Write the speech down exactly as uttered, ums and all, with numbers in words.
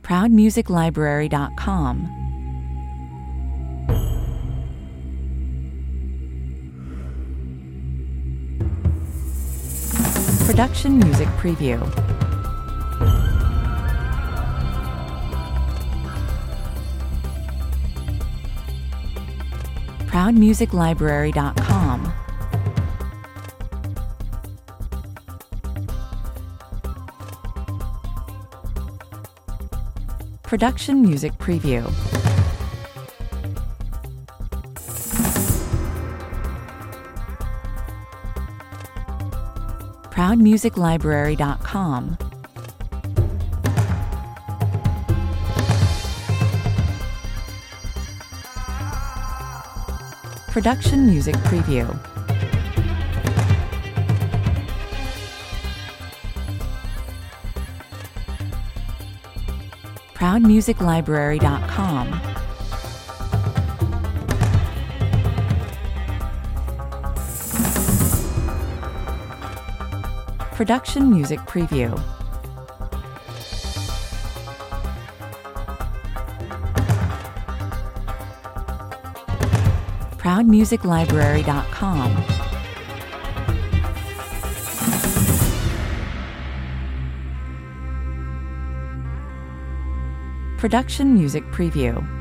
proud music library dot com. Production Music Preview. proud music library dot com. Production Music Preview. proud music library dot com. Production Music Preview. proud music library dot com. Production Music Preview. proud music library dot com. Production Music Preview.